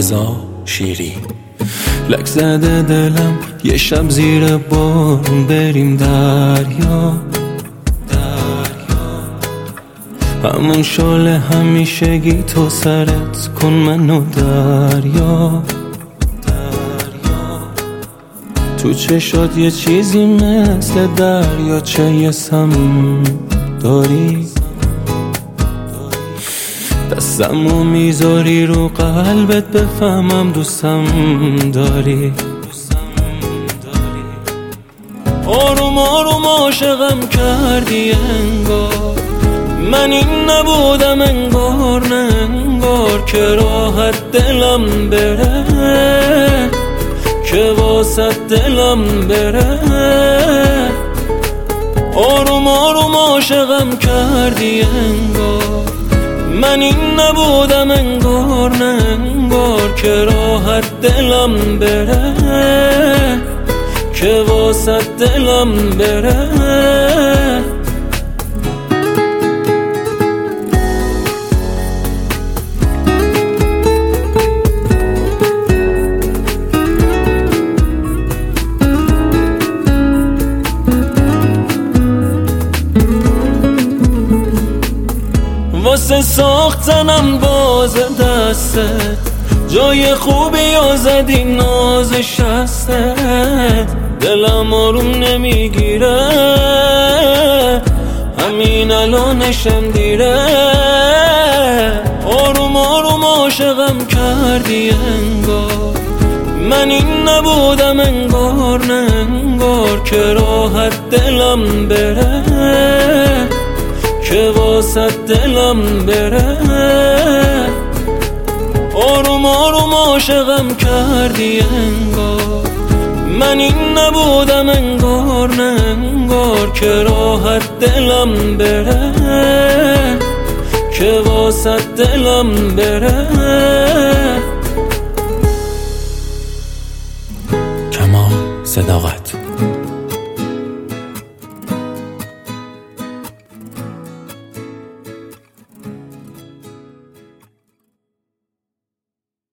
رضا شیری. لک زده دلم یه شب زیر بارون بریم دریا، همون شال همیشگی تو سرت کن منو دریا. تو چشات یه چیزی مثل دریا چه یه سم داری، دستمو میذاری رو قلبت بفهمم دوستم داری. آروم آروم عاشقم کردی انگار، من این نبودم انگار نه انگار، که راحت دلم بره که واسه دلم بره. آروم آروم عاشقم کردی انگار، من این نبودم انگار نه انگار، که راحت دلم بره که واسه دلم بره. واسه ساختنم باز دستت جای خوبی و زدی ناز شستت، دلم آروم نمیگیره همین الانشم دیره. آروم آروم عاشقم کردی انگار، من این نبودم انگار نه انگار، که راحت دلم بره که واسه دلم بره. آروم آروم عاشقم کردی انگار، من این نبودم انگار نه انگار، که راحت دلم بره که واسه دلم بره. کمال صداقت.